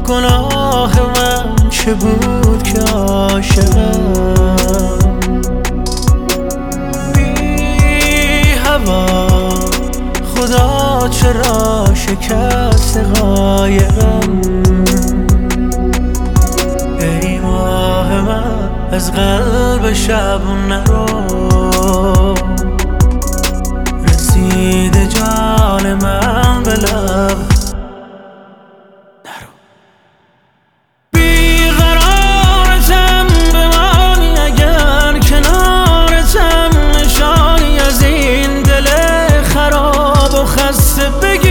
گناه من چه بود که عاشقم بی هوا خدا چرا شکست قایقم ای ماه من از قلب شب نرو رسیده جان من به لب نرو بیقرارتم بمانی اگر کنارتم نشانی از این دل خراب و خسته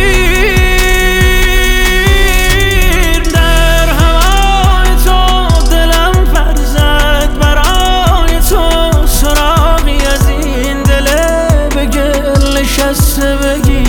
بگیر در هوای تو دلم پر زد برای تو سراغی از این دل به گل نشسته بگیر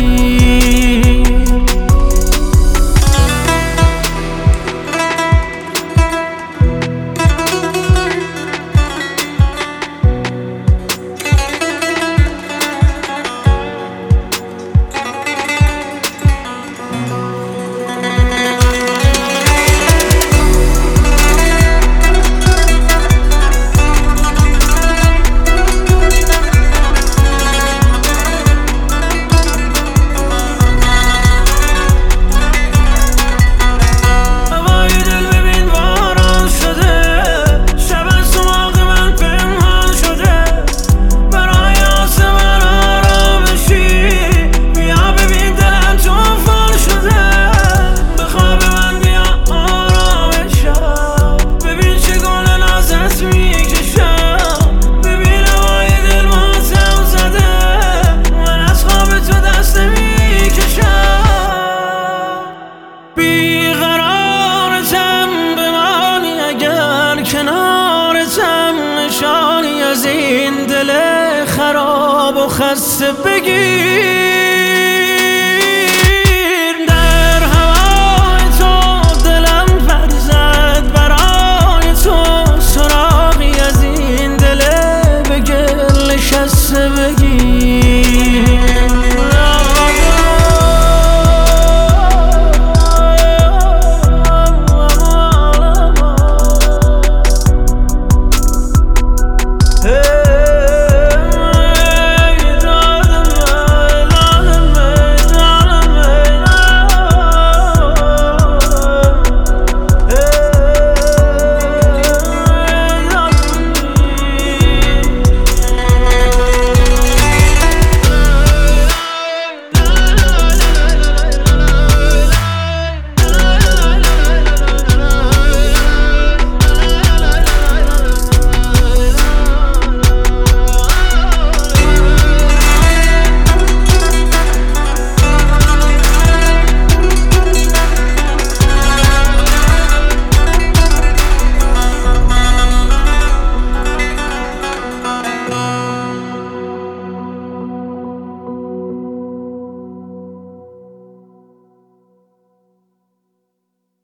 کنارتم نشانی از این دل خراب و خسته بگیر